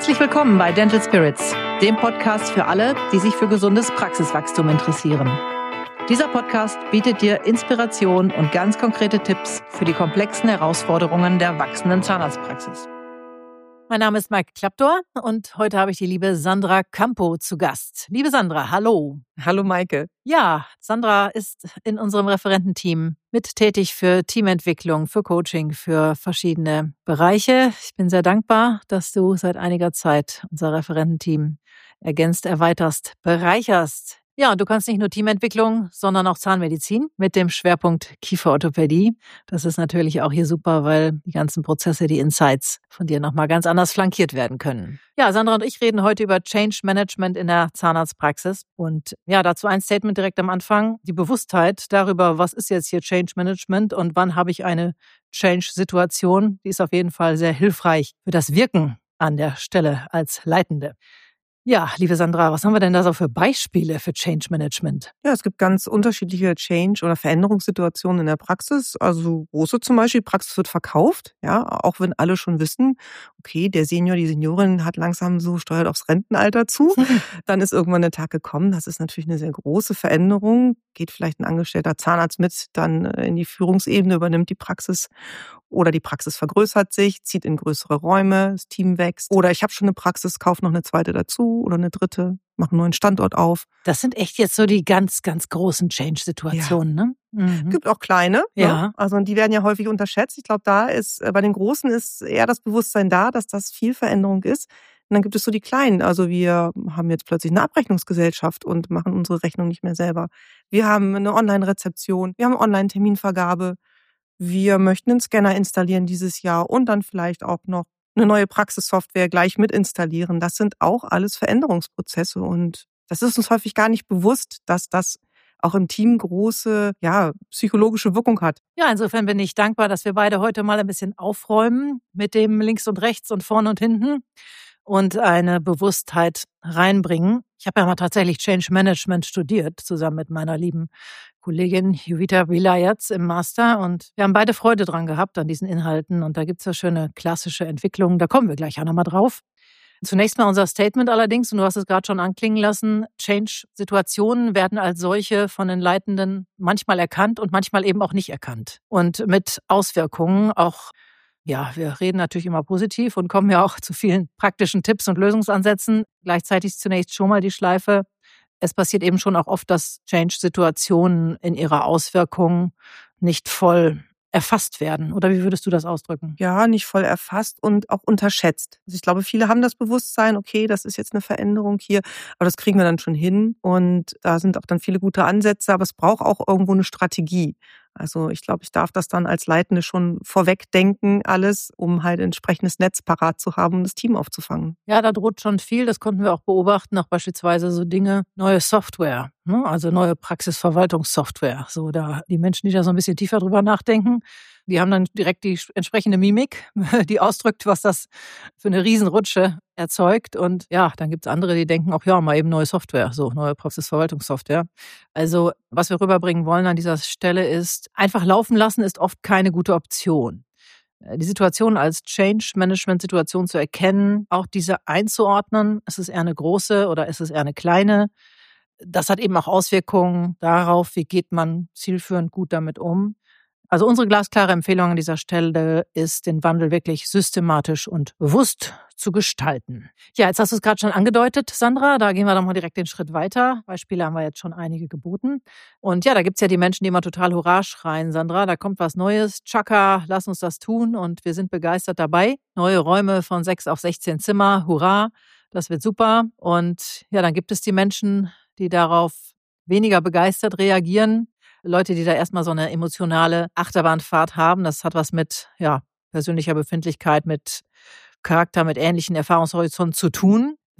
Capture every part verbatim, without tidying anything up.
Herzlich willkommen bei Dental Spirits, dem Podcast für alle, die sich für gesundes Praxiswachstum interessieren. Dieser Podcast bietet dir Inspiration und ganz konkrete Tipps für die komplexen Herausforderungen der wachsenden Zahnarztpraxis. Mein Name ist Maike Klaptor und heute habe ich die liebe Sandra Campo zu Gast. Liebe Sandra, hallo. Hallo Maike. Ja, Sandra ist in unserem Referententeam mit tätig für Teamentwicklung, für Coaching, für verschiedene Bereiche. Ich bin sehr dankbar, dass du seit einiger Zeit unser Referententeam ergänzt, erweiterst, bereicherst. Ja, und du kannst nicht nur Teamentwicklung, sondern auch Zahnmedizin mit dem Schwerpunkt Kieferorthopädie. Das ist natürlich auch hier super, weil die ganzen Prozesse, die Insights von dir nochmal ganz anders flankiert werden können. Ja, Sandra und ich reden heute über Change Management in der Zahnarztpraxis. Und ja, dazu ein Statement direkt am Anfang. Die Bewusstheit darüber, was ist jetzt hier Change Management und wann habe ich eine Change-Situation, die ist auf jeden Fall sehr hilfreich für das Wirken an der Stelle als Leitende. Ja, liebe Sandra, was haben wir denn da so für Beispiele für Change Management? Ja, es gibt ganz unterschiedliche Change- oder Veränderungssituationen in der Praxis. Also große zum Beispiel, die Praxis wird verkauft, ja, auch wenn alle schon wissen, okay, der Senior, die Seniorin hat langsam so steuert aufs Rentenalter zu. Dann ist irgendwann der Tag gekommen. Das ist natürlich eine sehr große Veränderung. Geht vielleicht ein angestellter Zahnarzt mit, dann in die Führungsebene, übernimmt die Praxis. Oder die Praxis vergrößert sich, zieht in größere Räume, das Team wächst. Oder ich habe schon eine Praxis, kaufe noch eine zweite dazu oder eine dritte, mache einen neuen Standort auf. Das sind echt jetzt so die ganz, ganz großen Change-Situationen, ja. ne? Mhm. Gibt auch kleine. Ja. Ne? Also die werden ja häufig unterschätzt. Ich glaube, da ist bei den Großen ist eher das Bewusstsein da, dass das viel Veränderung ist. Und dann gibt es so die Kleinen. Also wir haben jetzt plötzlich eine Abrechnungsgesellschaft und machen unsere Rechnung nicht mehr selber. Wir haben eine Online-Rezeption, wir haben Online-Terminvergabe. Wir möchten einen Scanner installieren dieses Jahr und dann vielleicht auch noch eine neue Praxissoftware gleich mit installieren. Das sind auch alles Veränderungsprozesse und das ist uns häufig gar nicht bewusst, dass das auch im Team große, ja, psychologische Wirkung hat. Ja, insofern bin ich dankbar, dass wir beide heute mal ein bisschen aufräumen mit dem links und rechts und vorne und hinten und eine Bewusstheit reinbringen. Ich habe ja mal tatsächlich Change Management studiert, zusammen mit meiner lieben Kollegin Juvita Vilayats im Master. Und wir haben beide Freude dran gehabt an diesen Inhalten. Und da gibt es ja schöne klassische Entwicklungen. Da kommen wir gleich auch nochmal drauf. Zunächst mal unser Statement allerdings, und du hast es gerade schon anklingen lassen, Change-Situationen werden als solche von den Leitenden manchmal erkannt und manchmal eben auch nicht erkannt. Und mit Auswirkungen auch. Ja, wir reden natürlich immer positiv und kommen ja auch zu vielen praktischen Tipps und Lösungsansätzen. Gleichzeitig zunächst schon mal die Schleife. Es passiert eben schon auch oft, dass Change-Situationen in ihrer Auswirkung nicht voll erfasst werden. Oder wie würdest du das ausdrücken? Ja, nicht voll erfasst und auch unterschätzt. Also ich glaube, viele haben das Bewusstsein, okay, das ist jetzt eine Veränderung hier, aber das kriegen wir dann schon hin. Und da sind auch dann viele gute Ansätze, aber es braucht auch irgendwo eine Strategie. Also ich glaube, ich darf das dann als Leitende schon vorweg denken, alles, um halt ein entsprechendes Netz parat zu haben, um das Team aufzufangen. Ja, da droht schon viel, das konnten wir auch beobachten, auch beispielsweise so Dinge, neue Software, ne? Also neue Praxisverwaltungssoftware. So da die Menschen, die da so ein bisschen tiefer drüber nachdenken, die haben dann direkt die entsprechende Mimik, die ausdrückt, was das für eine Riesenrutsche erzeugt. Und ja, dann gibt es andere, die denken auch, ja, mal eben neue Software, so neue Praxisverwaltungssoftware. Also was wir rüberbringen wollen an dieser Stelle ist, einfach laufen lassen ist oft keine gute Option. Die Situation als Change-Management-Situation zu erkennen, auch diese einzuordnen, ist es eher eine große oder ist es eher eine kleine? Das hat eben auch Auswirkungen darauf, wie geht man zielführend gut damit um. Also unsere glasklare Empfehlung an dieser Stelle ist, den Wandel wirklich systematisch und bewusst zu gestalten. Ja, jetzt hast du es gerade schon angedeutet, Sandra, da gehen wir doch mal direkt den Schritt weiter. Beispiele haben wir jetzt schon einige geboten. Und ja, da gibt's ja die Menschen, die immer total Hurra schreien, Sandra, da kommt was Neues, Chaka, lass uns das tun und wir sind begeistert dabei. Neue Räume von sechs auf sechzehn Zimmer, hurra, das wird super. Und ja, dann gibt es die Menschen, die darauf weniger begeistert reagieren. Leute, die da erstmal so eine emotionale Achterbahnfahrt haben. Das hat was mit ja, persönlicher Befindlichkeit, mit Charakter, mit ähnlichen Erfahrungshorizonten zu tun.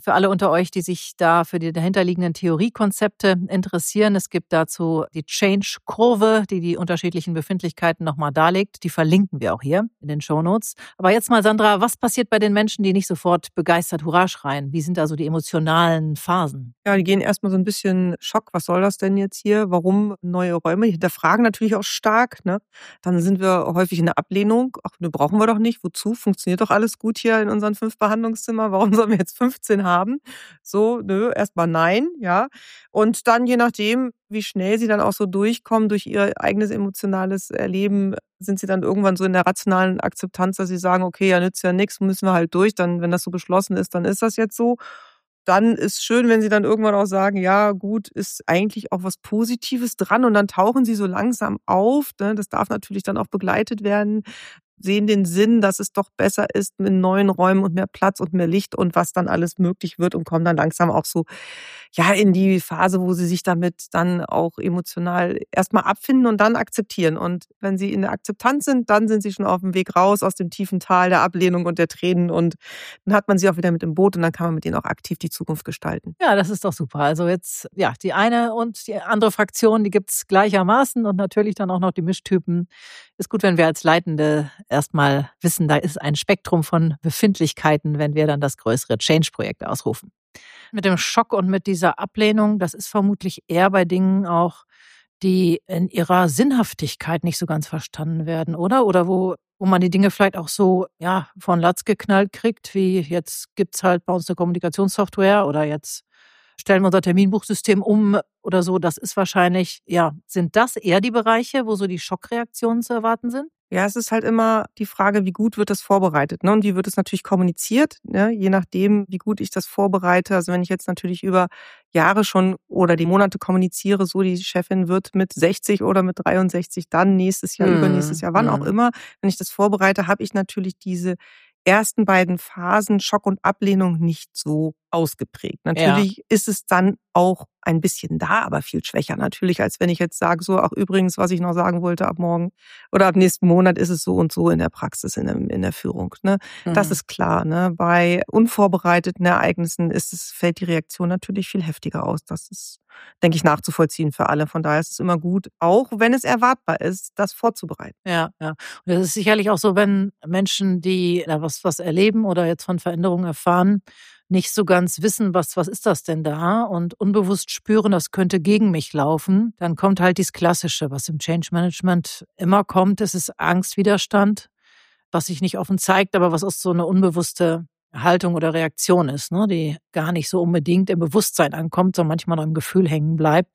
Für alle unter euch, die sich da für die dahinterliegenden Theoriekonzepte interessieren, es gibt dazu die Change-Kurve, die die unterschiedlichen Befindlichkeiten nochmal darlegt. Die verlinken wir auch hier in den Shownotes. Aber jetzt mal, Sandra, was passiert bei den Menschen, die nicht sofort begeistert Hurra schreien? Wie sind also die emotionalen Phasen? Ja, die gehen erstmal so ein bisschen Schock. Was soll das denn jetzt hier? Warum neue Räume? Die hinterfragen natürlich auch stark, ne? Dann sind wir häufig in der Ablehnung. Ach, ne, brauchen wir doch nicht. Wozu? Funktioniert doch alles gut hier in unseren fünf Behandlungszimmern. Warum sollen wir jetzt fünfzehn haben? So, nö, erstmal nein, ja. Und dann, je nachdem, wie schnell sie dann auch so durchkommen durch ihr eigenes emotionales Erleben, sind sie dann irgendwann so in der rationalen Akzeptanz, dass sie sagen, okay, ja, nützt ja nichts, müssen wir halt durch. Dann, wenn das so beschlossen ist, dann ist das jetzt so. Dann ist schön, wenn sie dann irgendwann auch sagen, ja gut, ist eigentlich auch was Positives dran, und dann tauchen sie so langsam auf, ne? Das darf natürlich dann auch begleitet werden, sehen den Sinn, dass es doch besser ist mit neuen Räumen und mehr Platz und mehr Licht und was dann alles möglich wird, und kommen dann langsam auch so, ja, in die Phase, wo sie sich damit dann auch emotional erstmal abfinden und dann akzeptieren. Und wenn sie in der Akzeptanz sind, dann sind sie schon auf dem Weg raus aus dem tiefen Tal der Ablehnung und der Tränen, und dann hat man sie auch wieder mit im Boot, und dann kann man mit ihnen auch aktiv die Zukunft gestalten. Ja, das ist doch super. Also jetzt, ja, die eine und die andere Fraktion, die gibt's gleichermaßen, und natürlich dann auch noch die Mischtypen. Ist gut, wenn wir als Leitende erstmal wissen, da ist ein Spektrum von Befindlichkeiten, wenn wir dann das größere Change-Projekt ausrufen. Mit dem Schock und mit dieser Ablehnung, das ist vermutlich eher bei Dingen auch, die in ihrer Sinnhaftigkeit nicht so ganz verstanden werden, oder? Oder wo, wo man die Dinge vielleicht auch so, ja, von Latz geknallt kriegt, wie jetzt gibt's halt bei uns eine Kommunikationssoftware, oder jetzt stellen wir unser Terminbuchsystem um oder so. Das ist wahrscheinlich, ja, sind das eher die Bereiche, wo so die Schockreaktionen zu erwarten sind? Ja, es ist halt immer die Frage, wie gut wird das vorbereitet, ne? Und wie wird es natürlich kommuniziert, ne? Je nachdem, wie gut ich das vorbereite. Also wenn ich jetzt natürlich über Jahre schon oder die Monate kommuniziere, so die Chefin wird mit sechzig oder mit dreiundsechzig dann nächstes Jahr, Hm, übernächstes Jahr, wann auch hm. immer. Wenn ich das vorbereite, habe ich natürlich diese ersten beiden Phasen Schock und Ablehnung nicht so ausgeprägt. Natürlich ist es dann auch ein bisschen da, aber viel schwächer natürlich, als wenn ich jetzt sage, so, ach übrigens, was ich noch sagen wollte, ab morgen oder ab nächsten Monat ist es so und so in der Praxis, in der, in der Führung. Ne? Das Mhm. ist klar. Ne? Bei unvorbereiteten Ereignissen ist es, fällt die Reaktion natürlich viel heftiger aus. Das ist, denke ich, nachzuvollziehen für alle. Von daher ist es immer gut, auch wenn es erwartbar ist, das vorzubereiten. Ja, ja. Und das ist sicherlich auch so, wenn Menschen, die da was, was erleben oder jetzt von Veränderungen erfahren, nicht so ganz wissen, was, was ist das denn da, und unbewusst spüren, das könnte gegen mich laufen, dann kommt halt dieses Klassische, was im Change Management immer kommt, das ist Angst, Widerstand, was sich nicht offen zeigt, aber was ist so eine unbewusste Haltung oder Reaktion ist, ne, die gar nicht so unbedingt im Bewusstsein ankommt, sondern manchmal noch im Gefühl hängen bleibt.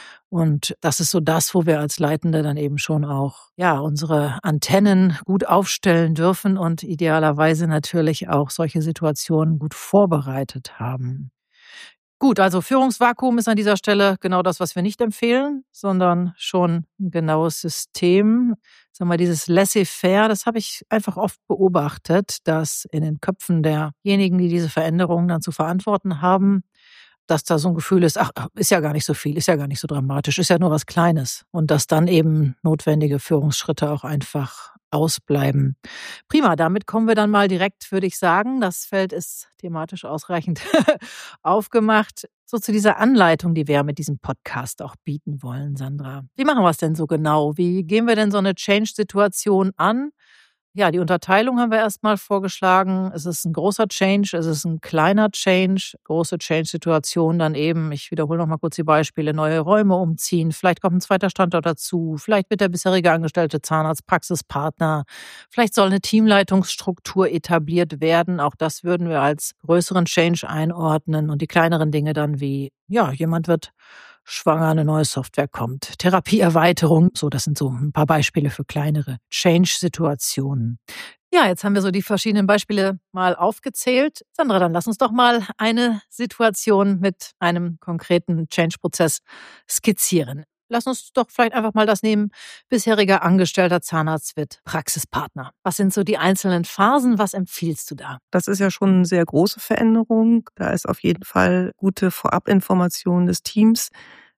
Und das ist so das, wo wir als Leitende dann eben schon auch, ja, unsere Antennen gut aufstellen dürfen und idealerweise natürlich auch solche Situationen gut vorbereitet haben. Gut, also Führungsvakuum ist an dieser Stelle genau das, was wir nicht empfehlen, sondern schon ein genaues System. Sagen wir, dieses Laissez-faire, das habe ich einfach oft beobachtet, dass in den Köpfen derjenigen, die diese Veränderungen dann zu verantworten haben, dass da so ein Gefühl ist, ach, ist ja gar nicht so viel, ist ja gar nicht so dramatisch, ist ja nur was Kleines. Und dass dann eben notwendige Führungsschritte auch einfach ausbleiben. Prima, damit kommen wir dann mal direkt, würde ich sagen, das Feld ist thematisch ausreichend aufgemacht, so zu dieser Anleitung, die wir mit diesem Podcast auch bieten wollen, Sandra. Wie machen wir es denn so genau? Wie gehen wir denn so eine Change-Situation an? Ja, die Unterteilung haben wir erstmal vorgeschlagen. Es ist ein großer Change, es ist ein kleiner Change. Große Change-Situation dann eben, ich wiederhole noch mal kurz die Beispiele, neue Räume umziehen, vielleicht kommt ein zweiter Standort dazu, vielleicht wird der bisherige angestellte Zahnarzt Praxispartner, vielleicht soll eine Teamleitungsstruktur etabliert werden. Auch das würden wir als größeren Change einordnen, und die kleineren Dinge dann wie, ja, jemand wird schwanger, eine neue Software kommt, Therapieerweiterung. So, das sind so ein paar Beispiele für kleinere Change-Situationen. Ja, jetzt haben wir so die verschiedenen Beispiele mal aufgezählt. Sandra, dann lass uns doch mal eine Situation mit einem konkreten Change-Prozess skizzieren. Lass uns doch vielleicht einfach mal das nehmen, bisheriger angestellter Zahnarzt wird Praxispartner. Was sind so die einzelnen Phasen? Was empfiehlst du da? Das ist ja schon eine sehr große Veränderung. Da ist auf jeden Fall gute Vorabinformation des Teams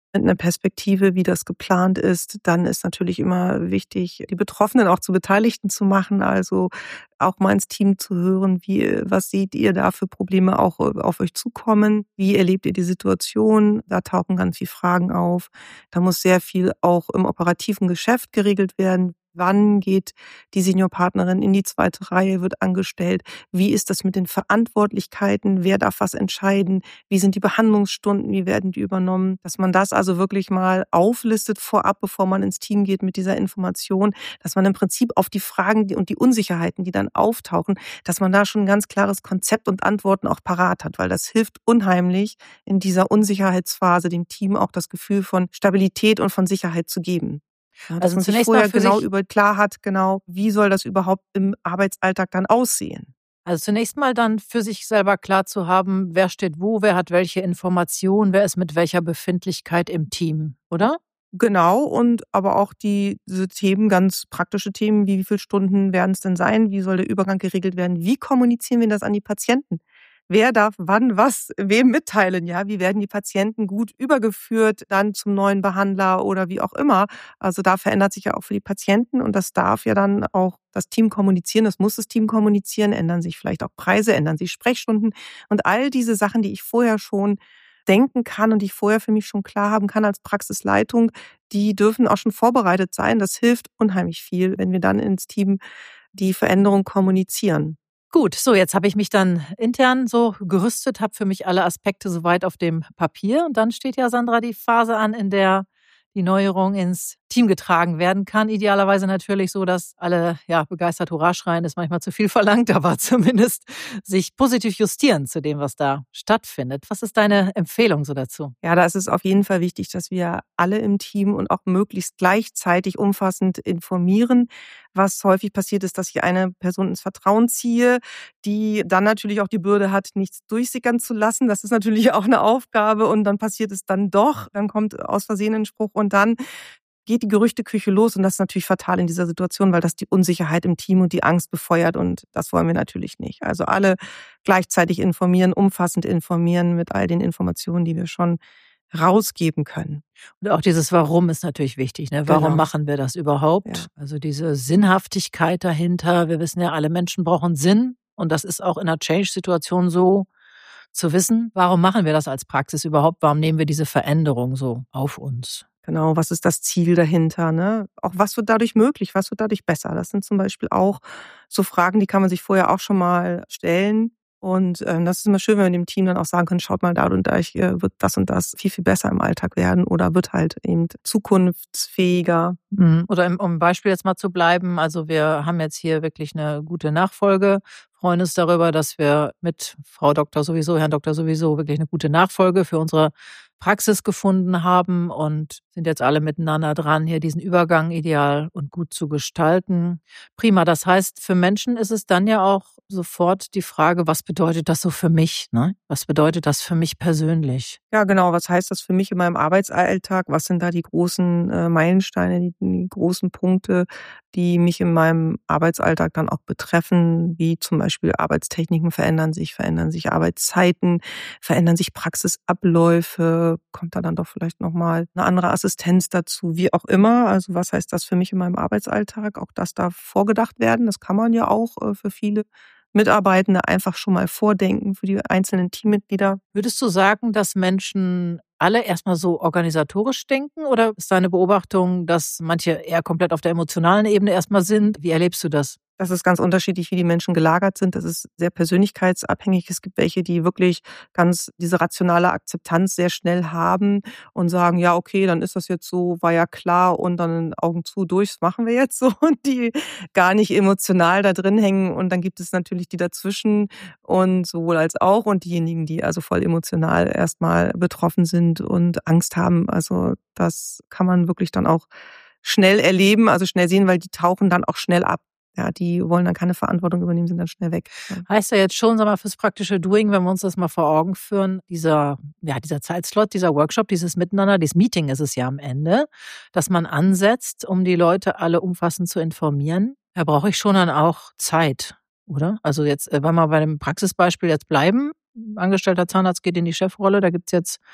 mit einer Perspektive, wie das geplant ist. Dann ist natürlich immer wichtig, die Betroffenen auch zu Beteiligten zu machen, also auch mal ins Team zu hören, wie, was seht ihr da für Probleme auch auf euch zukommen? Wie erlebt ihr die Situation? Da tauchen ganz viele Fragen auf. Da muss sehr viel auch im operativen Geschäft geregelt werden. Wann geht die Seniorpartnerin in die zweite Reihe, wird angestellt? Wie ist das mit den Verantwortlichkeiten? Wer darf was entscheiden? Wie sind die Behandlungsstunden? Wie werden die übernommen? Dass man das also wirklich mal auflistet vorab, bevor man ins Team geht mit dieser Information, dass man im Prinzip auf die Fragen und die Unsicherheiten, die dann auftauchen, dass man da schon ein ganz klares Konzept und Antworten auch parat hat, weil das hilft unheimlich in dieser Unsicherheitsphase dem Team auch das Gefühl von Stabilität und von Sicherheit zu geben. Ja, dass Also man sich zunächst mal vorher für genau sich über klar hat, genau, wie soll das überhaupt im Arbeitsalltag dann aussehen? Also zunächst mal dann für sich selber klar zu haben, wer steht wo, wer hat welche Informationen, wer ist mit welcher Befindlichkeit im Team, oder? Genau, und aber auch die diese Themen, ganz praktische Themen, wie wie viele Stunden werden es denn sein? Wie soll der Übergang geregelt werden? Wie kommunizieren wir das an die Patienten? Wer darf wann was wem mitteilen, ja? Wie werden die Patienten gut übergeführt dann zum neuen Behandler oder wie auch immer? Also, da verändert sich ja auch für die Patienten und das darf ja dann auch das Team kommunizieren. Das muss das Team kommunizieren, ändern sich vielleicht auch Preise, ändern sich Sprechstunden und all diese Sachen, die ich vorher schon denken kann und die ich vorher für mich schon klar haben kann als Praxisleitung, die dürfen auch schon vorbereitet sein. Das hilft unheimlich viel, wenn wir dann ins Team die Veränderung kommunizieren. Gut, so jetzt habe ich mich dann intern so gerüstet, habe für mich alle Aspekte soweit auf dem Papier und dann steht ja, Sandra, die Phase an, in der die Neuerung ins Team getragen werden kann. Idealerweise natürlich so, dass alle ja begeistert Hurra schreien, ist manchmal zu viel verlangt, aber zumindest sich positiv justieren zu dem, was da stattfindet. Was ist deine Empfehlung so dazu? Ja, da ist es auf jeden Fall wichtig, dass wir alle im Team und auch möglichst gleichzeitig umfassend informieren. Was häufig passiert ist, dass ich eine Person ins Vertrauen ziehe, die dann natürlich auch die Bürde hat, nichts durchsickern zu lassen. Das ist natürlich auch eine Aufgabe und dann passiert es dann doch. Dann kommt aus Versehen ein Spruch und dann geht die Gerüchteküche los und das ist natürlich fatal in dieser Situation, weil das die Unsicherheit im Team und die Angst befeuert und das wollen wir natürlich nicht. Also alle gleichzeitig informieren, umfassend informieren mit all den Informationen, die wir schon rausgeben können. Und auch dieses Warum ist natürlich wichtig. Ne? Warum Genau. machen wir das überhaupt? Ja. Also diese Sinnhaftigkeit dahinter. Wir wissen ja, alle Menschen brauchen Sinn und das ist auch in einer Change-Situation so, zu wissen, warum machen wir das als Praxis überhaupt? Warum nehmen wir diese Veränderung so auf uns? Genau, was ist das Ziel dahinter? Ne? Auch was wird dadurch möglich? Was wird dadurch besser? Das sind zum Beispiel auch so Fragen, die kann man sich vorher auch schon mal stellen. Und ähm, das ist immer schön, wenn wir dem Team dann auch sagen können, schaut mal, da und da äh, wird das und das viel, viel besser im Alltag werden oder wird halt eben zukunftsfähiger. Oder um im Beispiel jetzt mal zu bleiben, also wir haben jetzt hier wirklich eine gute Nachfolge, freuen uns darüber, dass wir mit Frau Doktor sowieso, Herrn Doktor sowieso wirklich eine gute Nachfolge für unsere Praxis gefunden haben und sind jetzt alle miteinander dran, hier diesen Übergang ideal und gut zu gestalten. Prima, das heißt, für Menschen ist es dann ja auch sofort die Frage, was bedeutet das so für mich? Ne? Was bedeutet das für mich persönlich? Ja, genau. Was heißt das für mich in meinem Arbeitsalltag? Was sind da die großen äh, Meilensteine, die, die großen Punkte, die mich in meinem Arbeitsalltag dann auch betreffen? Wie zum Beispiel Arbeitstechniken verändern sich, verändern sich Arbeitszeiten, verändern sich Praxisabläufe, kommt da dann doch vielleicht nochmal eine andere Assistenz dazu, wie auch immer. Also was heißt das für mich in meinem Arbeitsalltag? Auch das darf vorgedacht werden. Das kann man ja auch äh, für viele Mitarbeitende einfach schon mal vordenken für die einzelnen Teammitglieder. Würdest du sagen, dass Menschen alle erstmal so organisatorisch denken oder ist deine Beobachtung, dass manche eher komplett auf der emotionalen Ebene erstmal sind? Wie erlebst du das? Das ist ganz unterschiedlich, wie die Menschen gelagert sind. Das ist sehr persönlichkeitsabhängig. Es gibt welche, die wirklich ganz diese rationale Akzeptanz sehr schnell haben und sagen, ja, okay, dann ist das jetzt so, war ja klar und dann Augen zu, durch, das machen wir jetzt so und die gar nicht emotional da drin hängen. Und dann gibt es natürlich die dazwischen und sowohl als auch und diejenigen, die also voll emotional erstmal betroffen sind und Angst haben. Also das kann man wirklich dann auch schnell erleben, also schnell sehen, weil die tauchen dann auch schnell ab. Ja, die wollen dann keine Verantwortung übernehmen, sind dann schnell weg. Heißt ja jetzt schon, sag mal, fürs praktische Doing, wenn wir uns das mal vor Augen führen, dieser, ja, dieser Zeitslot, dieser Workshop, dieses Miteinander, dieses Meeting ist es ja am Ende, dass man ansetzt, um die Leute alle umfassend zu informieren. Da brauche ich schon dann auch Zeit, oder? Also jetzt, wenn wir bei dem Praxisbeispiel jetzt bleiben, angestellter Zahnarzt geht in die Chefrolle, da gibt's jetzt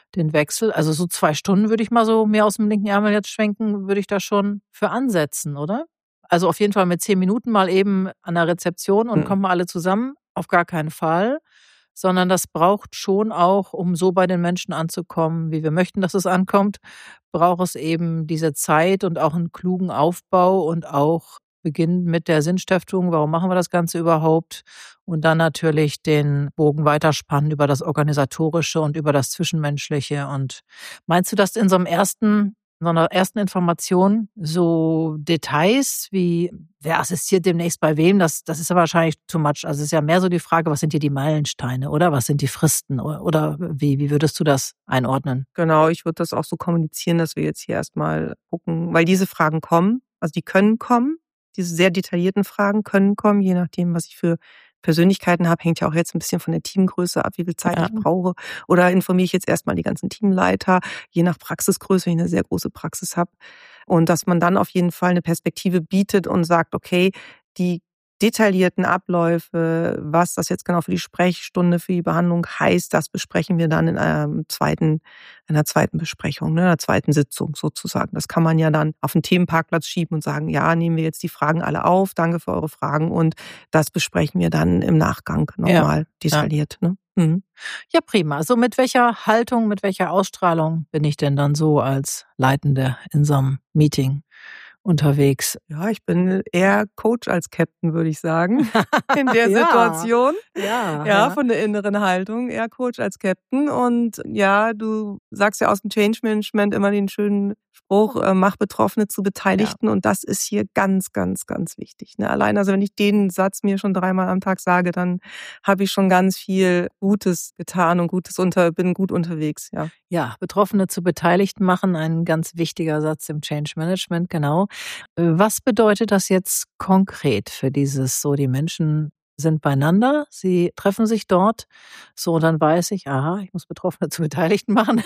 den Wechsel. Also so zwei Stunden würde ich mal so mehr aus dem linken Ärmel jetzt schwenken, würde ich da schon für ansetzen, oder? Also auf jeden Fall mit zehn Minuten mal eben an der Rezeption und Mhm. kommen wir alle zusammen. Auf gar keinen Fall. Sondern das braucht schon auch, um so bei den Menschen anzukommen, wie wir möchten, dass es ankommt, braucht es eben diese Zeit und auch einen klugen Aufbau und auch beginnend mit der Sinnstiftung. Warum machen wir das Ganze überhaupt? Und dann natürlich den Bogen weiterspannen über das Organisatorische und über das Zwischenmenschliche. Und meinst du, dass in so einem ersten, in so einer ersten Information so Details wie wer assistiert demnächst bei wem, das, das ist ja wahrscheinlich too much. Also es ist ja mehr so die Frage, was sind hier die Meilensteine, oder? Was sind die Fristen? Oder, oder wie, wie würdest du das einordnen? Genau, ich würde das auch so kommunizieren, dass wir jetzt hier erstmal gucken, weil diese Fragen kommen, also die können kommen, diese sehr detaillierten Fragen können kommen, je nachdem, was ich für Persönlichkeiten habe, hängt ja auch jetzt ein bisschen von der Teamgröße ab, wie viel Zeit Ja. ich brauche. Oder informiere ich jetzt erstmal die ganzen Teamleiter, je nach Praxisgröße, wenn ich eine sehr große Praxis habe. Und dass man dann auf jeden Fall eine Perspektive bietet und sagt, okay, die detaillierten Abläufe, was das jetzt genau für die Sprechstunde, für die Behandlung heißt, das besprechen wir dann in einem zweiten, einer zweiten Besprechung, ne, einer zweiten Sitzung sozusagen. Das kann man ja dann auf den Themenparkplatz schieben und sagen, ja, nehmen wir jetzt die Fragen alle auf, danke für eure Fragen und das besprechen wir dann im Nachgang nochmal Ja, detailliert. Ne? Mhm. Ja, prima. Also mit welcher Haltung, mit welcher Ausstrahlung bin ich denn dann so als Leitende in so einem Meeting unterwegs? Ja, ich bin eher Coach als Captain, würde ich sagen, in der Ja, Situation. ja, Ja, ja. von der inneren Haltung, eher Coach als Captain. Und ja, du sagst ja aus dem Change Management immer den schönen Spruch, äh, mach Betroffene zu Beteiligten. Und das ist hier ganz, ganz, ganz wichtig. Ne? Allein, also wenn ich den Satz mir schon dreimal am Tag sage, dann habe ich schon ganz viel Gutes getan und Gutes unter, bin gut unterwegs, ja. Ja, Betroffene zu Beteiligten machen, ein ganz wichtiger Satz im Change Management, genau. Äh, Was bedeutet das jetzt konkret für dieses so, die Menschen sind beieinander, sie treffen sich dort, so und dann weiß ich, aha, ich muss Betroffene zu Beteiligten machen.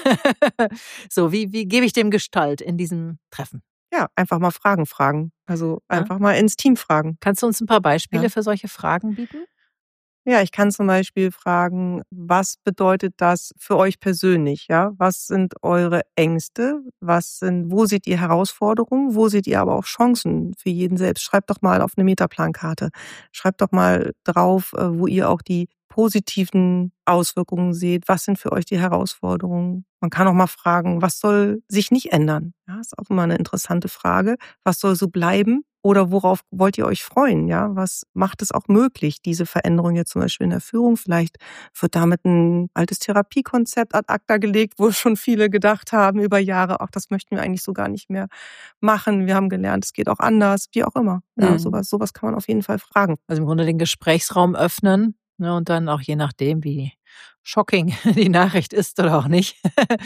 So, wie, wie gebe ich dem Gestalt in diesem Treffen? Ja, einfach mal Fragen fragen. Also Ja? einfach mal ins Team fragen. Kannst du uns ein paar Beispiele Ja. für solche Fragen bieten? Ja, ich kann zum Beispiel fragen, was bedeutet das für euch persönlich? Ja, was sind eure Ängste? Was sind, wo seht ihr Herausforderungen? Wo seht ihr aber auch Chancen für jeden selbst? Schreibt doch mal auf eine Metaplankarte. Schreibt doch mal drauf, äh, wo ihr auch die positiven Auswirkungen seht. Was sind für euch die Herausforderungen? Man kann auch mal fragen, was soll sich nicht ändern? Ja, ist auch immer eine interessante Frage. Was soll so bleiben? Oder worauf wollt ihr euch freuen? Ja, was macht es auch möglich, diese Veränderung jetzt zum Beispiel in der Führung? Vielleicht wird damit ein altes Therapiekonzept ad acta gelegt, wo schon viele gedacht haben über Jahre, ach, das möchten wir eigentlich so gar nicht mehr machen. Wir haben gelernt, es geht auch anders, wie auch immer. Ja, Mhm. sowas, sowas kann man auf jeden Fall fragen. Also im Grunde den Gesprächsraum öffnen, ne, und dann auch je nachdem, wie shocking die Nachricht ist oder auch nicht,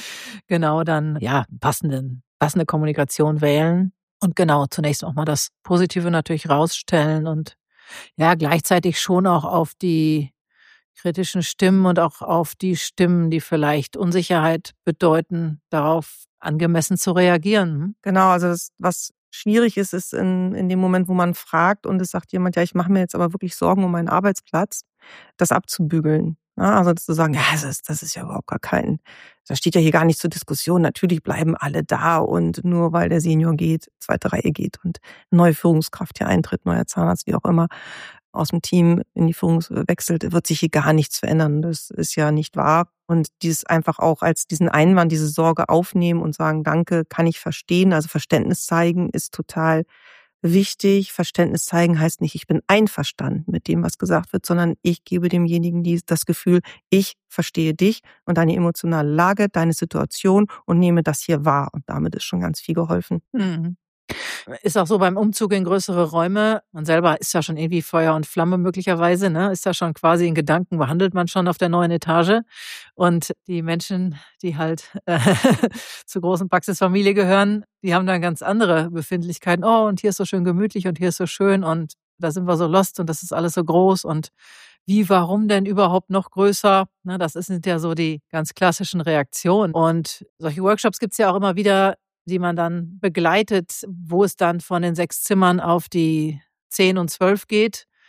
genau dann ja passenden, passende Kommunikation wählen und genau zunächst auch mal das Positive natürlich rausstellen und ja gleichzeitig schon auch auf die kritischen Stimmen und auch auf die Stimmen, die vielleicht Unsicherheit bedeuten, darauf angemessen zu reagieren. Hm? Genau, also das, was schwierig ist, ist in, in dem Moment, wo man fragt und es sagt jemand, ja, ich mache mir jetzt aber wirklich Sorgen um meinen Arbeitsplatz, das abzubügeln. Ja, also zu sagen, ja, das ist, das ist ja überhaupt gar kein, das steht ja hier gar nicht zur Diskussion. Natürlich bleiben alle da und nur weil der Senior geht, zweite Reihe geht und eine neue Führungskraft hier eintritt, neuer Zahnarzt, wie auch immer, aus dem Team in die Führung wechselt, wird sich hier gar nichts verändern. Das ist ja nicht wahr. Und dieses einfach auch als diesen Einwand, diese Sorge aufnehmen und sagen, danke, kann ich verstehen. Also Verständnis zeigen ist total wichtig. Verständnis zeigen heißt nicht, ich bin einverstanden mit dem, was gesagt wird, sondern ich gebe demjenigen das Gefühl, ich verstehe dich und deine emotionale Lage, deine Situation und nehme das hier wahr. Und damit ist schon ganz viel geholfen. Mhm. Ist auch so beim Umzug in größere Räume. Man selber ist ja schon irgendwie Feuer und Flamme möglicherweise, ne? Ist ja schon quasi in Gedanken, behandelt man schon auf der neuen Etage. Und die Menschen, die halt äh, zur großen Praxisfamilie gehören, die haben dann ganz andere Befindlichkeiten. Oh, und hier ist so schön gemütlich und hier ist so schön und da sind wir so lost und das ist alles so groß und wie, warum denn überhaupt noch größer? Ne, das sind ja so die ganz klassischen Reaktionen. Und solche Workshops gibt's ja auch immer wieder, die man dann begleitet, wo es dann von den sechs Zimmern auf die zehn und zwölf geht.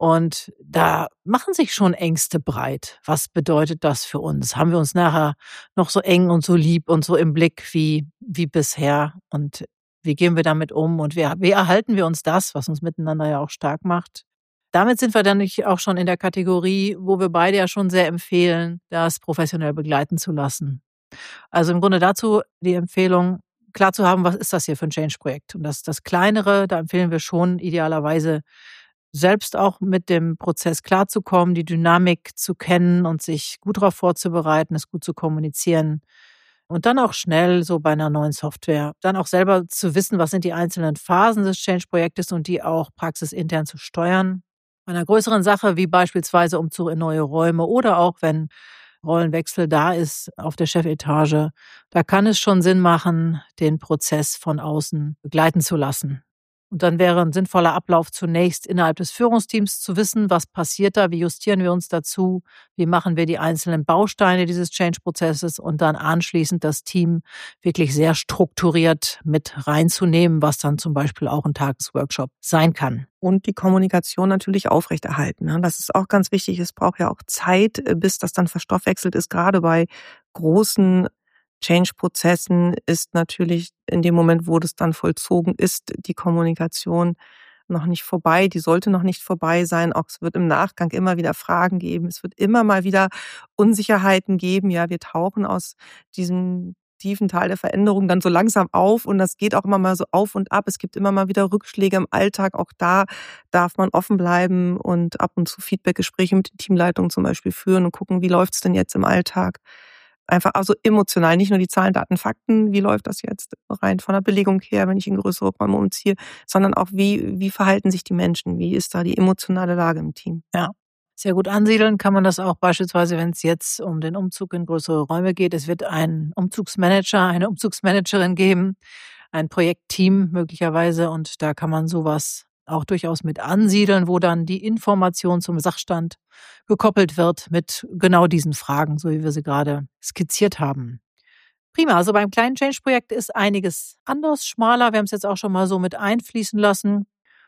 Und da machen sich schon Ängste breit. Was bedeutet das für uns? Haben wir uns nachher noch so eng und so lieb und so im Blick wie, wie bisher? Und wie gehen wir damit um? Und wie, wie erhalten wir uns das, was uns miteinander ja auch stark macht? Damit sind wir dann nicht auch schon in der Kategorie, wo wir beide ja schon sehr empfehlen, das professionell begleiten zu lassen. Also im Grunde dazu die Empfehlung, klar zu haben, was ist das hier für ein Change-Projekt? Und das, das Kleinere, da empfehlen wir schon idealerweise, selbst auch mit dem Prozess klarzukommen, die Dynamik zu kennen und sich gut darauf vorzubereiten, es gut zu kommunizieren. Und dann auch schnell so bei einer neuen Software, dann auch selber zu wissen, was sind die einzelnen Phasen des Change-Projektes und die auch praxisintern zu steuern. Bei einer größeren Sache, wie beispielsweise Umzug in neue Räume oder auch wenn Rollenwechsel da ist auf der Chefetage, da kann es schon Sinn machen, den Prozess von außen begleiten zu lassen. Und dann wäre ein sinnvoller Ablauf zunächst innerhalb des Führungsteams zu wissen, was passiert da, wie justieren wir uns dazu, wie machen wir die einzelnen Bausteine dieses Change-Prozesses und dann anschließend das Team wirklich sehr strukturiert mit reinzunehmen, was dann zum Beispiel auch ein Tagesworkshop sein kann. Und die Kommunikation natürlich aufrechterhalten. Das ist auch ganz wichtig. Es braucht ja auch Zeit, bis das dann verstoffwechselt ist. Gerade bei großen Change-Prozessen ist natürlich in dem Moment, wo das dann vollzogen ist, die Kommunikation noch nicht vorbei. Die sollte noch nicht vorbei sein. Auch es wird im Nachgang immer wieder Fragen geben. Es wird immer mal wieder Unsicherheiten geben. Ja, wir tauchen aus diesem tiefen Tal der Veränderung dann so langsam auf und das geht auch immer mal so auf und ab. Es gibt immer mal wieder Rückschläge im Alltag. Auch da darf man offen bleiben und ab und zu Feedbackgespräche mit den Teamleitungen zum Beispiel führen und gucken, wie läuft's denn jetzt im Alltag? Einfach also emotional, nicht nur die Zahlen, Daten, Fakten, wie läuft das jetzt rein von der Belegung her, wenn ich in größere Räume umziehe, sondern auch wie, wie verhalten sich die Menschen, wie ist da die emotionale Lage im Team. Ja, sehr gut ansiedeln kann man das auch beispielsweise, wenn es jetzt um den Umzug in größere Räume geht. Es wird einen Umzugsmanager, eine Umzugsmanagerin geben, ein Projektteam möglicherweise und da kann man sowas auch durchaus mit ansiedeln, wo dann die Information zum Sachstand gekoppelt wird mit genau diesen Fragen, so wie wir sie gerade skizziert haben. Prima, also beim kleinen Change-Projekt ist einiges anders, schmaler. Wir haben es jetzt auch schon mal so mit einfließen lassen.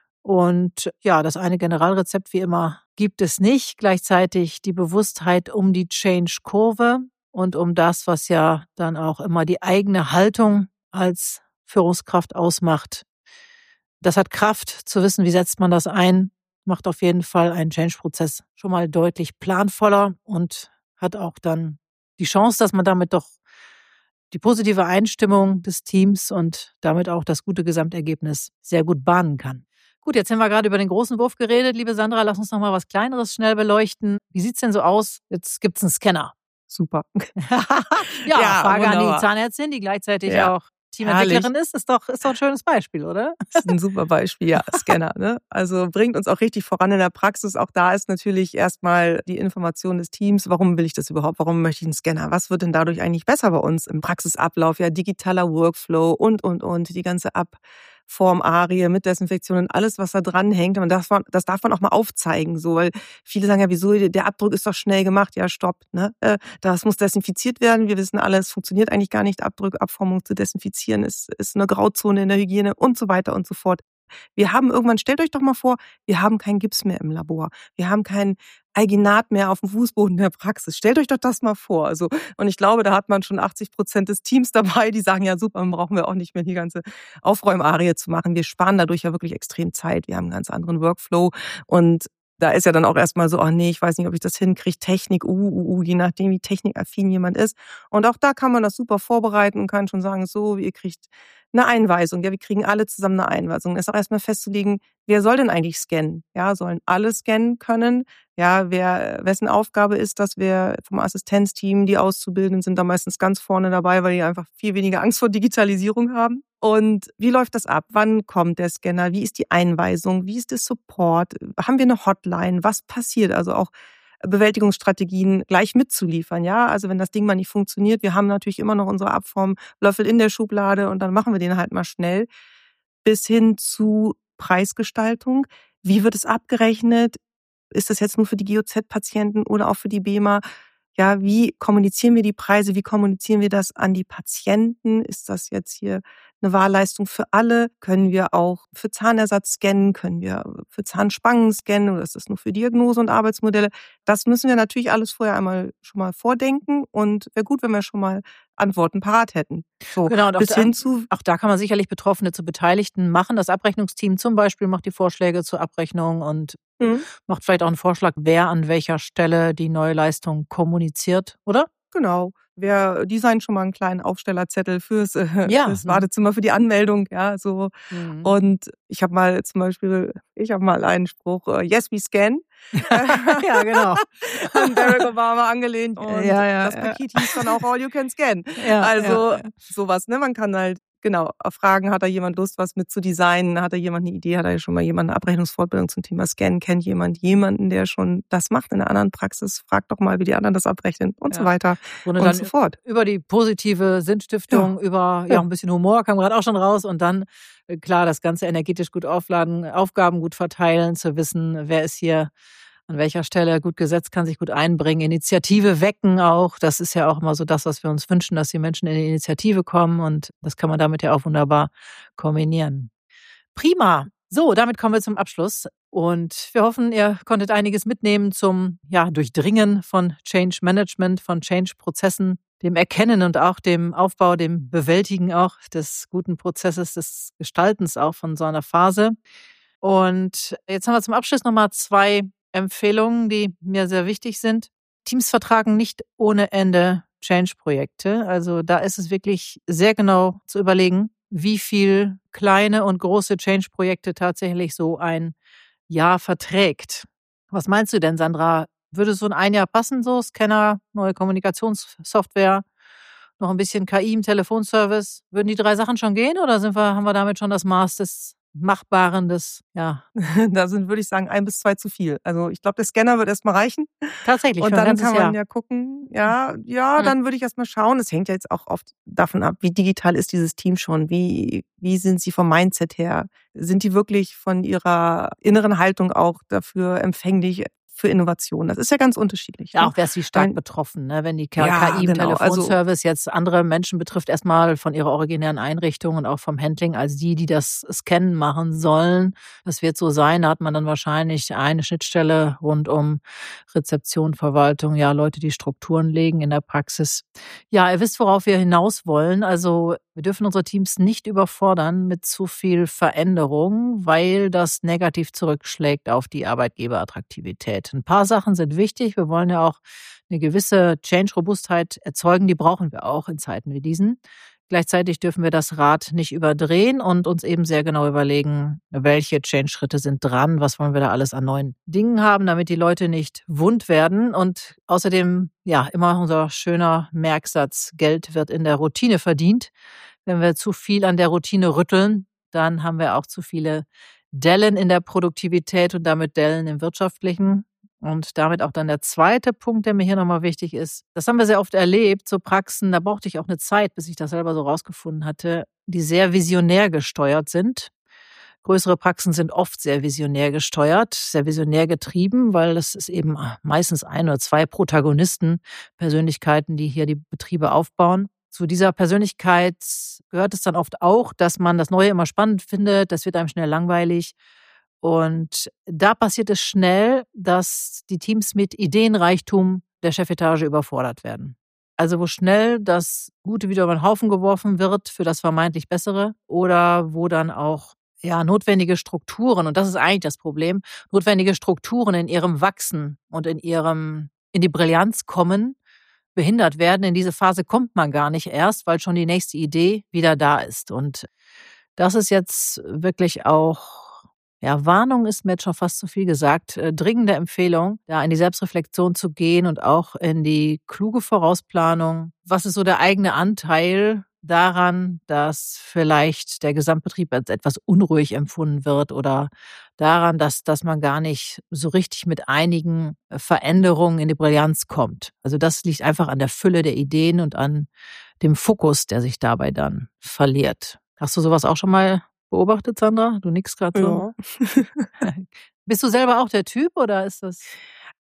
Und ja, das eine Generalrezept wie immer gibt es nicht. Gleichzeitig die Bewusstheit um die Change-Kurve und um das, was ja dann auch immer die eigene Haltung als Führungskraft ausmacht. Das hat Kraft, zu wissen, wie setzt man das ein, macht auf jeden Fall einen Change-Prozess schon mal deutlich planvoller und hat auch dann die Chance, dass man damit doch die positive Einstimmung des Teams und damit auch das gute Gesamtergebnis sehr gut bahnen kann. Gut, jetzt haben wir gerade über den großen Wurf geredet. Liebe Sandra, lass uns noch mal was Kleineres schnell beleuchten. Wie sieht's denn so aus? Jetzt gibt's einen Scanner. Super. ja, Ja, Frage an wunderbar. die Zahnärztin, die gleichzeitig Ja. auch Teamentwicklerin ist. Ist doch, ist doch ein schönes Beispiel, oder? Das ist ein super Beispiel, ja, Scanner. Ne? Also bringt uns auch richtig voran in der Praxis. Auch da ist natürlich erstmal die Information des Teams. Warum will ich das überhaupt? Warum möchte ich einen Scanner? Was wird denn dadurch eigentlich besser bei uns im Praxisablauf? Ja, digitaler Workflow und, und, und. Die ganze Abform-Arie mit Desinfektion und alles, was da dran hängt. Und das, das darf man auch mal aufzeigen. So, weil viele sagen ja, wieso, der Abdruck ist doch schnell gemacht. Ja, stopp. Ne? Das muss desinfiziert werden. Wir wissen alle, es funktioniert eigentlich gar nicht, Abdruck, Abformung zu desinfizieren. Es ist eine Grauzone in der Hygiene und so weiter und so fort. Wir haben irgendwann, stellt euch doch mal vor, wir haben keinen Gips mehr im Labor. Wir haben kein Alginat mehr auf dem Fußboden der Praxis. Stellt euch doch das mal vor. Also, und ich glaube, da hat man schon achtzig Prozent des Teams dabei, die sagen, ja super, dann brauchen wir auch nicht mehr die ganze Aufräumarie zu machen. Wir sparen dadurch ja wirklich extrem Zeit. Wir haben einen ganz anderen Workflow und da ist ja dann auch erstmal so, oh nee, ich weiß nicht, ob ich das hinkriege, Technik, uh, uh, uh, je nachdem, wie technikaffin jemand ist. Und auch da kann man das super vorbereiten und kann schon sagen, so, ihr kriegt eine Einweisung. Ja, wir kriegen alle zusammen eine Einweisung. Es ist auch erstmal festzulegen, wer soll denn eigentlich scannen? Ja, sollen alle scannen können? Ja, wer, wessen Aufgabe ist das? Wer vom Assistenzteam, die Auszubildenden sind da meistens ganz vorne dabei, weil die einfach viel weniger Angst vor Digitalisierung haben. Und wie läuft das ab? Wann kommt der Scanner? Wie ist die Einweisung? Wie ist der Support? Haben wir eine Hotline? Was passiert? Also auch Bewältigungsstrategien gleich mitzuliefern, ja? Also wenn das Ding mal nicht funktioniert, wir haben natürlich immer noch unsere Abformlöffel in der Schublade und dann machen wir den halt mal schnell. Bis hin zu Preisgestaltung. Wie wird es abgerechnet? Ist das jetzt nur für die G O Z-Patienten oder auch für die B E M A? Ja, wie kommunizieren wir die Preise? Wie kommunizieren wir das an die Patienten? Ist das jetzt hier eine Wahlleistung für alle? Können wir auch für Zahnersatz scannen? Können wir für Zahnspangen scannen? Oder ist das nur für Diagnose und Arbeitsmodelle? Das müssen wir natürlich alles vorher einmal schon mal vordenken. Und wäre gut, wenn wir schon mal Antworten parat hätten. So, Genau, und auch bis da, hin zu, auch da kann man sicherlich Betroffene zu Beteiligten machen. Das Abrechnungsteam zum Beispiel macht die Vorschläge zur Abrechnung und Mhm. macht vielleicht auch einen Vorschlag, wer an welcher Stelle die neue Leistung kommuniziert, oder? genau, wer designt schon mal einen kleinen Aufstellerzettel fürs, äh, Ja. fürs Wartezimmer, für die Anmeldung, ja, so. Mhm. Und ich habe mal zum Beispiel, ich habe mal einen Spruch, äh, yes, we scan. Ja, genau. An Barack Obama angelehnt. Und Ja, ja, das ja. Paket hieß dann auch all you can scan. Ja, Also ja, ja. sowas, ne? Man kann halt, genau, fragen, hat da jemand Lust, was mit zu designen? Hat da jemand eine Idee? Hat da schon mal jemand eine Abrechnungsfortbildung zum Thema Scan? Kennt jemand jemanden, der schon das macht in einer anderen Praxis? Fragt doch mal, wie die anderen das abrechnen und Ja. so weiter Und und dann so fort. über die positive Sinnstiftung, Ja. über ja Ja. ein bisschen Humor kam gerade auch schon raus und dann äh, klar das Ganze energetisch gut aufladen, Aufgaben gut verteilen, zu wissen, wer ist hier an welcher Stelle gut gesetzt, kann sich gut einbringen, Initiative wecken auch. Das ist ja auch immer so das, was wir uns wünschen, dass die Menschen in die Initiative kommen und das kann man damit ja auch wunderbar kombinieren. Prima. So, damit kommen wir zum Abschluss. Und wir hoffen, ihr konntet einiges mitnehmen zum ja, Durchdringen von Change Management, von Change-Prozessen, dem Erkennen und auch dem Aufbau, dem Bewältigen auch des guten Prozesses, des Gestaltens auch von so einer Phase. Und jetzt haben wir zum Abschluss nochmal zwei Empfehlungen, die mir sehr wichtig sind. Teams vertragen nicht ohne Ende Change-Projekte. Also da ist es wirklich sehr genau zu überlegen, wie viel kleine und große Change-Projekte tatsächlich so ein Jahr verträgt. Was meinst du denn, Sandra? Würde so ein ein Jahr passen, so Scanner, neue Kommunikationssoftware, noch ein bisschen K I im Telefonservice? Würden die drei Sachen schon gehen oder sind wir, haben wir damit schon das Maß des Machbaren, des, ja, Da sind, würde ich sagen, ein bis zwei zu viel. Also ich glaube, der Scanner wird erstmal reichen. tatsächlich Und für ein dann ganzes kann man Jahr. ja gucken, ja, ja, Hm. dann würde ich erstmal schauen. Es hängt ja jetzt auch oft davon ab, wie digital ist dieses Team schon, wie, wie sind sie vom Mindset her? Sind die wirklich von ihrer inneren Haltung auch dafür empfänglich für Innovation? Das ist ja ganz unterschiedlich. Ja, Ne? auch wer ist wie stark Ein- betroffen, ne? Wenn die K Ja, I im genau. Also Telefonservice jetzt andere Menschen betrifft, erstmal von ihrer originären Einrichtung und auch vom Handling, als die, die das Scannen machen sollen. Das wird so sein. Da hat man dann wahrscheinlich eine Schnittstelle rund um Rezeption, Verwaltung, ja, Leute, die Strukturen legen in der Praxis. Ja, ihr wisst, worauf wir hinaus wollen. Also wir dürfen unsere Teams nicht überfordern mit zu viel Veränderung, weil das negativ zurückschlägt auf die Arbeitgeberattraktivität. Ein paar Sachen sind wichtig. Wir wollen ja auch eine gewisse Change-Robustheit erzeugen. Die brauchen wir auch in Zeiten wie diesen. Gleichzeitig dürfen wir das Rad nicht überdrehen und uns eben sehr genau überlegen, welche Change-Schritte sind dran, was wollen wir da alles an neuen Dingen haben, damit die Leute nicht wund werden. Und außerdem, ja, immer unser schöner Merksatz, Geld wird in der Routine verdient. Wenn wir zu viel an der Routine rütteln, dann haben wir auch zu viele Dellen in der Produktivität und damit Dellen im Wirtschaftlichen. Und damit auch dann der zweite Punkt, der mir hier nochmal wichtig ist. Das haben wir sehr oft erlebt, so Praxen, da brauchte ich auch eine Zeit, bis ich das selber so rausgefunden hatte, die sehr visionär gesteuert sind. Größere Praxen sind oft sehr visionär gesteuert, sehr visionär getrieben, weil es ist eben meistens ein oder zwei Protagonisten, Persönlichkeiten, die hier die Betriebe aufbauen. Zu dieser Persönlichkeit gehört es dann oft auch, dass man das Neue immer spannend findet, das wird einem schnell langweilig. Und da passiert es schnell, dass die Teams mit Ideenreichtum der Chefetage überfordert werden. Also wo schnell das Gute wieder über den Haufen geworfen wird für das vermeintlich Bessere oder wo dann auch ja notwendige Strukturen, und das ist eigentlich das Problem, notwendige Strukturen in ihrem Wachsen und in ihrem in die Brillanz kommen, behindert werden. In diese Phase kommt man gar nicht erst, weil schon die nächste Idee wieder da ist. Und das ist jetzt wirklich auch, ja, Warnung ist mir jetzt schon fast zu viel gesagt, äh, dringende Empfehlung, da in die Selbstreflexion zu gehen und auch in die kluge Vorausplanung. Was ist so der eigene Anteil daran, dass vielleicht der Gesamtbetrieb als etwas unruhig empfunden wird oder daran, dass, dass man gar nicht so richtig mit einigen Veränderungen in die Brillanz kommt. Also das liegt einfach an der Fülle der Ideen und an dem Fokus, der sich dabei dann verliert. Hast du sowas auch schon mal beobachtet, Sandra? Du nickst gerade so. ja. Bist du selber auch der Typ oder ist das?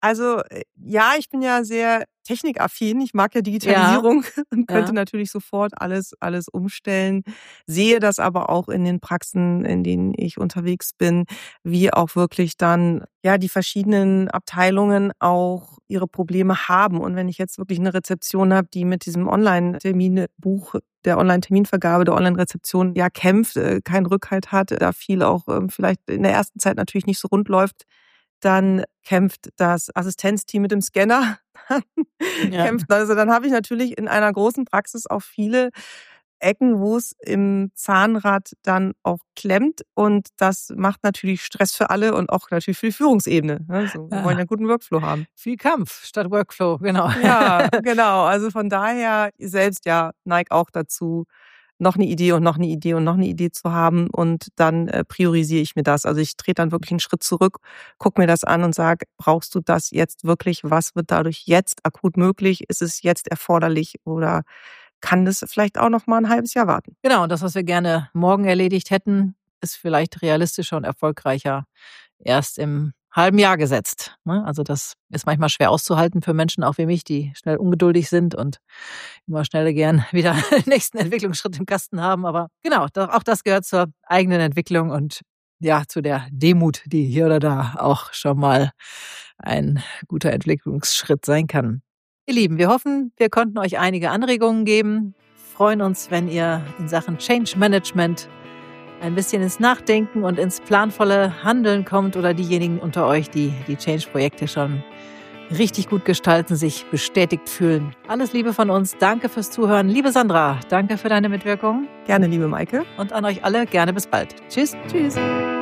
Also ja, ich bin ja sehr technikaffin. Ich mag ja Digitalisierung ja. und könnte ja. natürlich sofort alles, alles umstellen. Sehe das aber auch in den Praxen, in denen ich unterwegs bin, wie auch wirklich dann ja die verschiedenen Abteilungen auch ihre Probleme haben. Und wenn ich jetzt wirklich eine Rezeption habe, die mit diesem Online-Terminbuch, der Online-Terminvergabe, der Online-Rezeption ja kämpft, keinen Rückhalt hat, da viel auch vielleicht in der ersten Zeit natürlich nicht so rund läuft, dann kämpft das Assistenzteam mit dem Scanner. ja. kämpft, also dann habe ich natürlich in einer großen Praxis auch viele Ecken, wo es im Zahnrad dann auch klemmt. Und das macht natürlich Stress für alle und auch natürlich für die Führungsebene. Also wir ja. wollen ja einen guten Workflow haben. Viel Kampf statt Workflow, genau. Ja, genau. Also von daher selbst ja neig auch dazu, noch eine Idee und noch eine Idee und noch eine Idee zu haben und dann äh, priorisiere ich mir das. Also ich trete dann wirklich einen Schritt zurück, gucke mir das an und sage, brauchst du das jetzt wirklich? Was wird dadurch jetzt akut möglich? Ist es jetzt erforderlich oder kann das vielleicht auch noch mal ein halbes Jahr warten? Genau, das, was wir gerne morgen erledigt hätten, ist vielleicht realistischer und erfolgreicher erst im halben Jahr gesetzt. Also das ist manchmal schwer auszuhalten für Menschen, auch wie mich, die schnell ungeduldig sind und immer schneller gern wieder den nächsten Entwicklungsschritt im Kasten haben. Aber genau, auch das gehört zur eigenen Entwicklung und ja, zu der Demut, die hier oder da auch schon mal ein guter Entwicklungsschritt sein kann. Ihr Lieben, wir hoffen, wir konnten euch einige Anregungen geben. Freuen uns, wenn ihr in Sachen Change Management ein bisschen ins Nachdenken und ins planvolle Handeln kommt oder diejenigen unter euch, die die Change-Projekte schon richtig gut gestalten, sich bestätigt fühlen. Alles Liebe von uns. Danke fürs Zuhören. Liebe Sandra, danke für deine Mitwirkung. Gerne, liebe Maike. Und an euch alle gerne bis bald. Tschüss. Tschüss.